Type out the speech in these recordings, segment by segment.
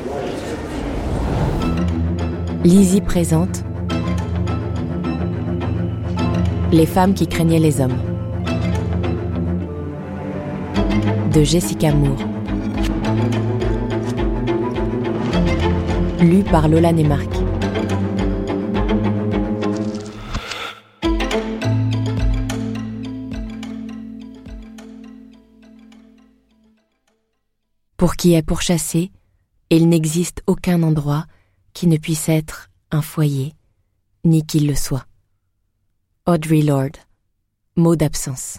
Lizzie présente Les femmes qui craignaient les hommes de Jessica Moore. Lu par Lola Neymark. Pour qui est pourchassé, il n'existe aucun endroit qui ne puisse être un foyer, ni qu'il le soit. Audre Lorde, mot d'absence.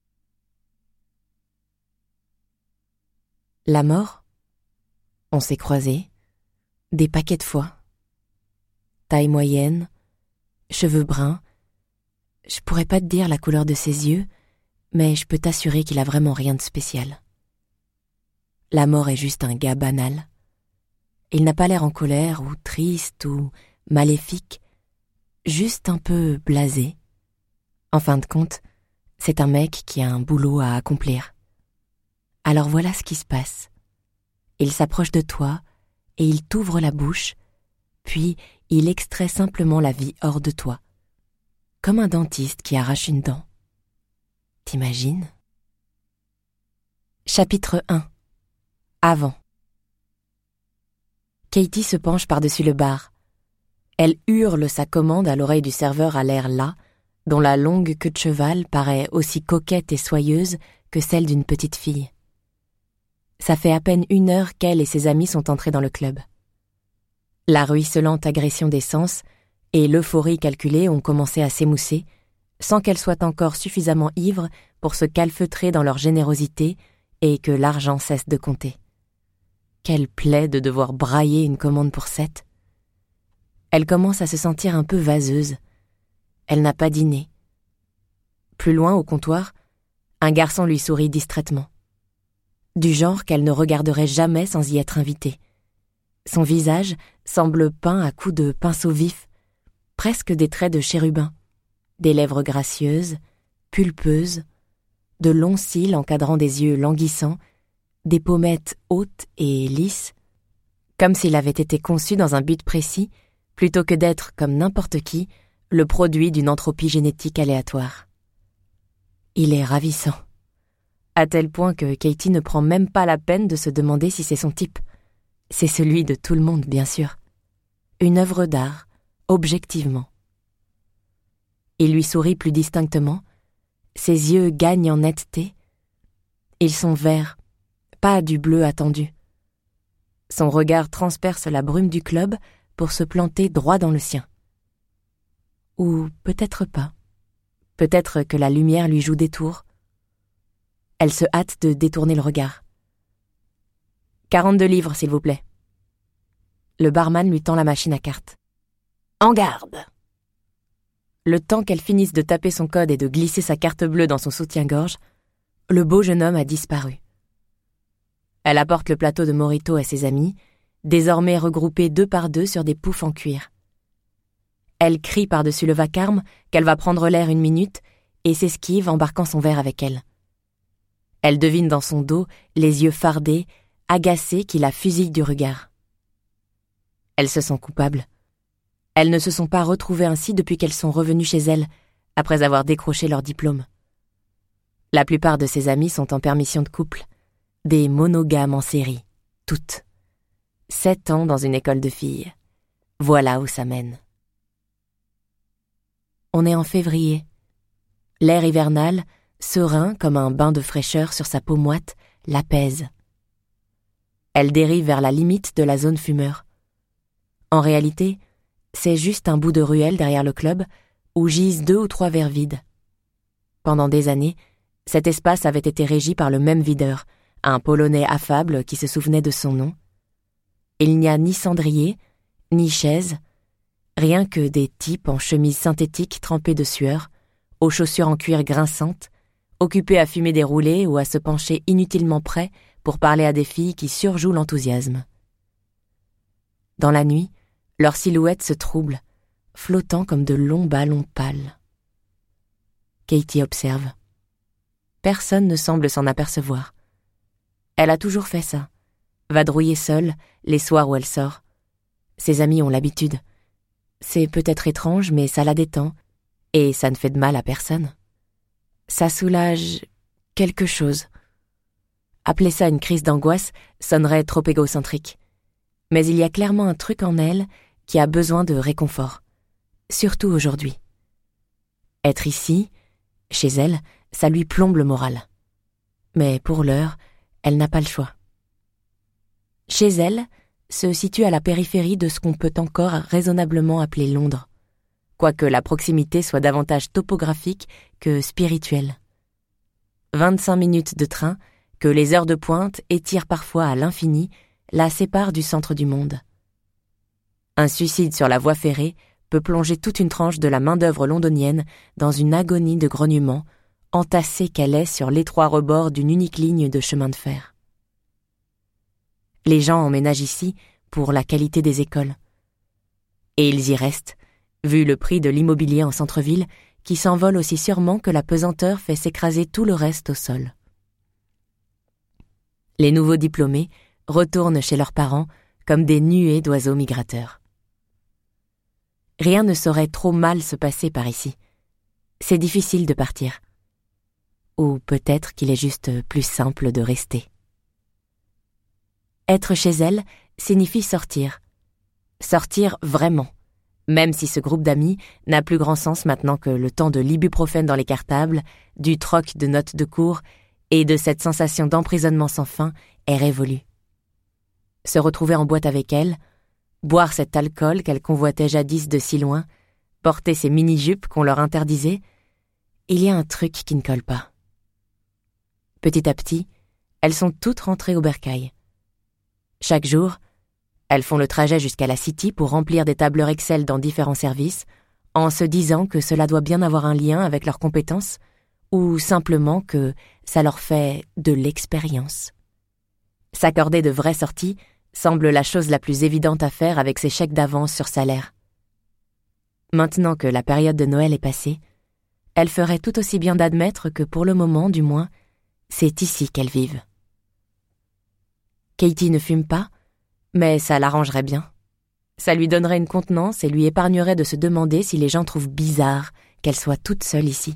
La mort? On s'est croisés, des paquets de fois. Taille moyenne, cheveux bruns. Je pourrais pas te dire la couleur de ses yeux, mais je peux t'assurer qu'il a vraiment rien de spécial. La mort est juste un gars banal. Il n'a pas l'air en colère ou triste ou maléfique, juste un peu blasé. En fin de compte, c'est un mec qui a un boulot à accomplir. Alors voilà ce qui se passe. Il s'approche de toi et il t'ouvre la bouche, puis il extrait simplement la vie hors de toi, comme un dentiste qui arrache une dent. T'imagines? Chapitre 1. Avant. Katie se penche par-dessus le bar. Elle hurle sa commande à l'oreille du serveur à l'air las, dont la longue queue de cheval paraît aussi coquette et soyeuse que celle d'une petite fille. Ça fait à peine 1 heure qu'elle et ses amis sont entrés dans le club. La ruisselante agression des sens et l'euphorie calculée ont commencé à s'émousser, sans qu'elles soient encore suffisamment ivres pour se calfeutrer dans leur générosité et que l'argent cesse de compter. Quelle plaie de devoir brailler une commande pour 7. Elle commence à se sentir un peu vaseuse. Elle n'a pas dîné. Plus loin, au comptoir, un garçon lui sourit distraitement. Du genre qu'elle ne regarderait jamais sans y être invitée. Son visage semble peint à coups de pinceau vif, presque des traits de chérubin, des lèvres gracieuses, pulpeuses, de longs cils encadrant des yeux languissants, des pommettes hautes et lisses, comme s'il avait été conçu dans un but précis, plutôt que d'être, comme n'importe qui, le produit d'une entropie génétique aléatoire. Il est ravissant, à tel point que Katie ne prend même pas la peine de se demander si c'est son type. C'est celui de tout le monde, bien sûr. Une œuvre d'art, objectivement. Il lui sourit plus distinctement, ses yeux gagnent en netteté. Ils sont verts, pas du bleu attendu. Son regard transperce la brume du club pour se planter droit dans le sien. Ou peut-être pas. Peut-être que la lumière lui joue des tours. Elle se hâte de détourner le regard. 42 livres, s'il vous plaît. Le barman lui tend la machine à cartes. En garde! Le temps qu'elle finisse de taper son code et de glisser sa carte bleue dans son soutien-gorge, le beau jeune homme a disparu. Elle apporte le plateau de Morito à ses amis, désormais regroupés 2 par 2 sur des poufs en cuir. Elle crie par-dessus le vacarme qu'elle va prendre l'air 1 minute et s'esquive embarquant son verre avec elle. Elle devine dans son dos les yeux fardés, agacés qui la fusillent du regard. Elles se sent coupables. Elles ne se sont pas retrouvées ainsi depuis qu'elles sont revenues chez elles, après avoir décroché leur diplôme. La plupart de ses amies sont en permission de couple, des monogames en série, toutes. 7 ans dans une école de filles. Voilà où ça mène. On est en février. L'air hivernal, serein comme un bain de fraîcheur sur sa peau moite, l'apaise. Elle dérive vers la limite de la zone fumeur. En réalité, c'est juste un bout de ruelle derrière le club où gisent 2 ou 3 verres vides. Pendant des années, cet espace avait été régi par le même videur, un Polonais affable qui se souvenait de son nom. Il n'y a ni cendrier, ni chaise, rien que des types en chemise synthétique trempés de sueur, aux chaussures en cuir grinçantes, occupés à fumer des roulés ou à se pencher inutilement près pour parler à des filles qui surjouent l'enthousiasme. Dans la nuit, leurs silhouettes se troublent, flottant comme de longs ballons pâles. Katie observe. Personne ne semble s'en apercevoir. Elle a toujours fait ça, vadrouiller seule les soirs où elle sort. Ses amis ont l'habitude. C'est peut-être étrange, mais ça la détend, et ça ne fait de mal à personne. Ça soulage quelque chose. Appeler ça une crise d'angoisse sonnerait trop égocentrique. Mais il y a clairement un truc en elle qui a besoin de réconfort, surtout aujourd'hui. Être ici, chez elle, ça lui plombe le moral. Mais pour l'heure, elle n'a pas le choix. Chez elle se situe à la périphérie de ce qu'on peut encore raisonnablement appeler Londres, quoique la proximité soit davantage topographique que spirituelle. 25 minutes de train, que les heures de pointe étirent parfois à l'infini, la séparent du centre du monde. Un suicide sur la voie ferrée peut plonger toute une tranche de la main-d'œuvre londonienne dans une agonie de grognements, entassée qu'elle est sur l'étroit rebord d'une unique ligne de chemin de fer. Les gens emménagent ici pour la qualité des écoles. Et ils y restent, vu le prix de l'immobilier en centre-ville, qui s'envole aussi sûrement que la pesanteur fait s'écraser tout le reste au sol. Les nouveaux diplômés retournent chez leurs parents comme des nuées d'oiseaux migrateurs. Rien ne saurait trop mal se passer par ici. C'est difficile de partir. Ou peut-être qu'il est juste plus simple de rester. Être chez elle signifie sortir. Sortir vraiment. Même si ce groupe d'amis n'a plus grand sens maintenant que le temps de l'ibuprofène dans les cartables, du troc de notes de cours et de cette sensation d'emprisonnement sans fin est révolu. Se retrouver en boîte avec elle, boire cet alcool qu'elle convoitait jadis de si loin, porter ces mini-jupes qu'on leur interdisait, il y a un truc qui ne colle pas. Petit à petit, elles sont toutes rentrées au bercail. Chaque jour, elles font le trajet jusqu'à la City pour remplir des tableurs Excel dans différents services, en se disant que cela doit bien avoir un lien avec leurs compétences, ou simplement que ça leur fait de l'expérience. S'accorder de vraies sorties semble la chose la plus évidente à faire avec ces chèques d'avance sur salaire. Maintenant que la période de Noël est passée, elle ferait tout aussi bien d'admettre que pour le moment, du moins, c'est ici qu'elles vivent. Katie ne fume pas, mais ça l'arrangerait bien. Ça lui donnerait une contenance et lui épargnerait de se demander si les gens trouvent bizarre qu'elle soit toute seule ici.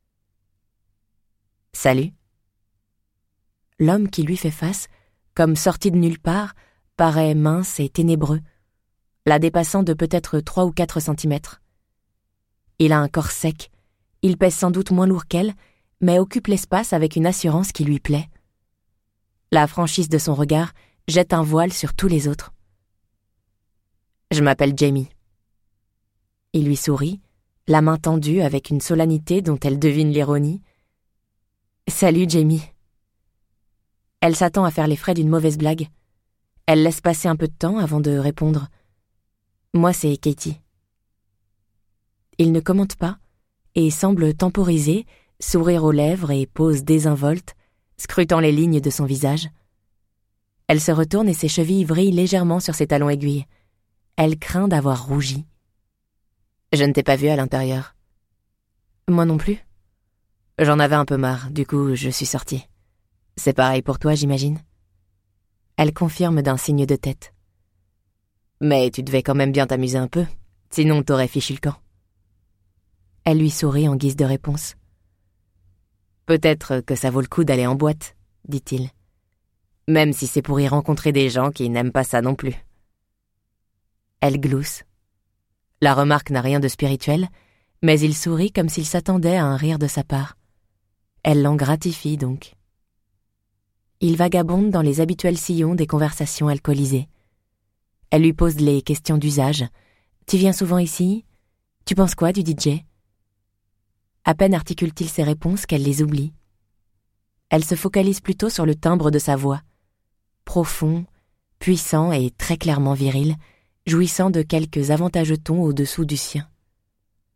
« Salut !» L'homme qui lui fait face, comme sorti de nulle part, paraît mince et ténébreux, la dépassant de peut-être 3 ou 4 centimètres. Il a un corps sec, il pèse sans doute moins lourd qu'elle, mais occupe l'espace avec une assurance qui lui plaît. La franchise de son regard jette un voile sur tous les autres. « Je m'appelle Jamie. » Il lui sourit, la main tendue avec une solennité dont elle devine l'ironie. « Salut, Jamie. » Elle s'attend à faire les frais d'une mauvaise blague. Elle laisse passer un peu de temps avant de répondre. « Moi, c'est Katie. » Il ne commente pas et semble temporiser, sourire aux lèvres et pose désinvolte, scrutant les lignes de son visage. Elle se retourne et ses chevilles vrillent légèrement sur ses talons aiguilles. Elle craint d'avoir rougi. « Je ne t'ai pas vu à l'intérieur. »« Moi non plus. » J'en avais un peu marre, du coup je suis sortie. C'est pareil pour toi, j'imagine. Elle confirme d'un signe de tête. Mais tu devais quand même bien t'amuser un peu, sinon t'aurais fichu le camp. Elle lui sourit en guise de réponse. Peut-être que ça vaut le coup d'aller en boîte, dit-il. Même si c'est pour y rencontrer des gens qui n'aiment pas ça non plus. Elle glousse. La remarque n'a rien de spirituel, mais il sourit comme s'il s'attendait à un rire de sa part. Elle l'en gratifie donc. Il vagabonde dans les habituels sillons des conversations alcoolisées. Elle lui pose les questions d'usage. « Tu viens souvent ici ? Tu penses quoi du DJ ?» À peine articule-t-il ses réponses qu'elle les oublie. Elle se focalise plutôt sur le timbre de sa voix. Profond, puissant et très clairement viril, jouissant de quelques avantageux tons au-dessous du sien.